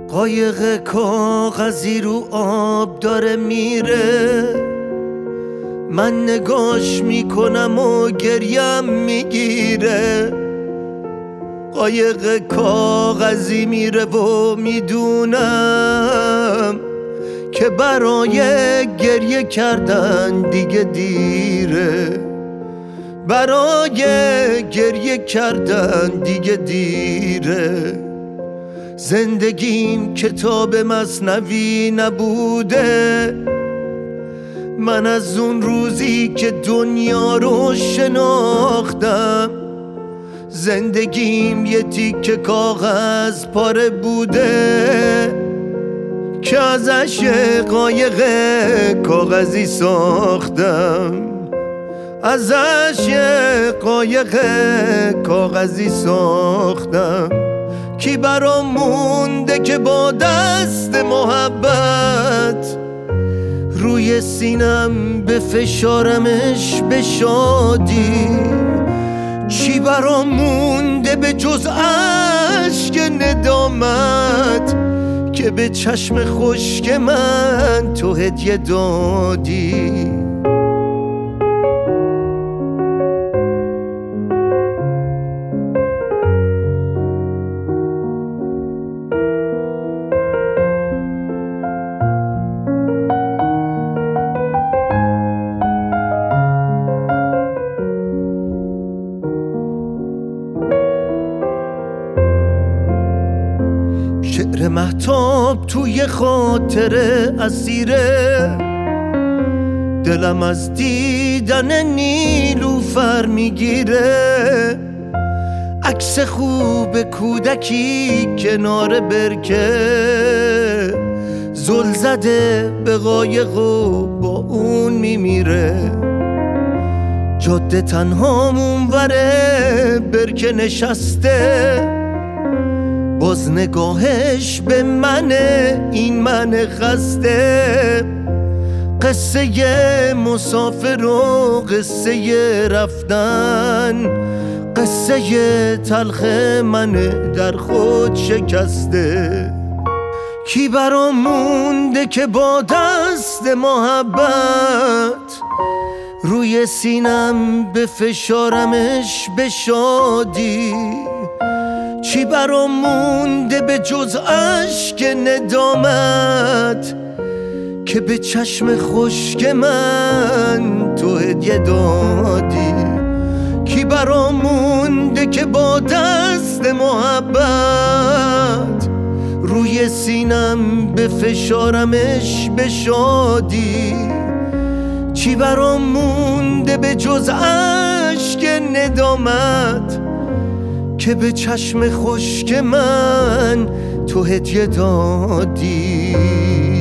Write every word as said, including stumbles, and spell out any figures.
قایق کاغذی رو آب داره میره، من نگاش میکنم و گریم میگیره. قایق کاغذی میره و میدونم که برای گریه کردن دیگه دیره، برای گریه کردن دیگه دیره. زندگیم کتاب مثنوی نبوده، من از اون روزی که دنیا رو شناختم زندگیم یه تیکه کاغذ پاره بوده که ازش قایق کاغذی ساختم، ازش قایق کاغذی ساختم. کی برام مونده که با دست محبت روی سینم به فشارمش به شادی؟ چی برام مونده به جز اشک ندامت که به چشم خشک من تو هدیه دادی؟ شعر مهتاب توی خاطره اسیره، دلم از دیدن نیلوفر میگیره. عکس خوب کودکی کنار برکه، زل زده به قایق و با اون میمیره. جاده تنها اونوره برکه نشسته، باز نگاهش به منه، این من خسته. قصه مسافر و قصه رفتن، قصه تلخ من در خود شکسته. کی برام مونده که با دست محبت روی سینم به فشارمش به شادی؟ چی برام مونده به جز اشک ندامت که به چشم خشک من تو هدیه دادی؟ کی برام مونده که با دست محبت روی سینم به فشارمش به شادی؟ چی برام مونده به جز اشک ندامت که به چشم خشک من تو هدیه دادی؟